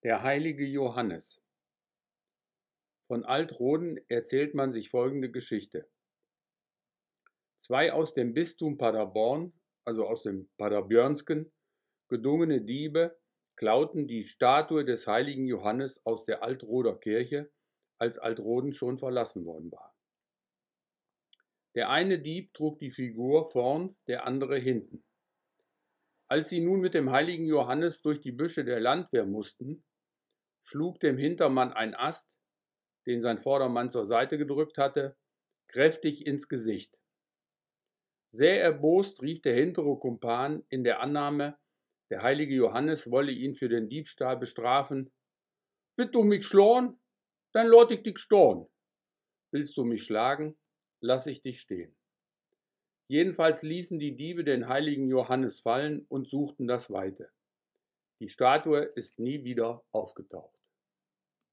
Der heilige Johannes. Von Alt-Roden erzählt man sich folgende Geschichte. Zwei aus dem Bistum Paderborn, also aus dem Paderbjörnsken, gedungene Diebe klauten die Statue des heiligen Johannes aus der Alt-Roder Kirche, als Alt-Roden schon verlassen worden war. Der eine Dieb trug die Figur vorn, der andere hinten. Als sie nun mit dem heiligen Johannes durch die Büsche der Landwehr mussten, schlug dem Hintermann ein Ast, den sein Vordermann zur Seite gedrückt hatte, kräftig ins Gesicht. Sehr erbost rief der hintere Kumpan in der Annahme, der heilige Johannes wolle ihn für den Diebstahl bestrafen. Willst du mich schlagen? Dann lot ich dich stehen. Willst du mich schlagen? Lass ich dich stehen. Jedenfalls ließen die Diebe den heiligen Johannes fallen und suchten das Weite. Die Statue ist nie wieder aufgetaucht.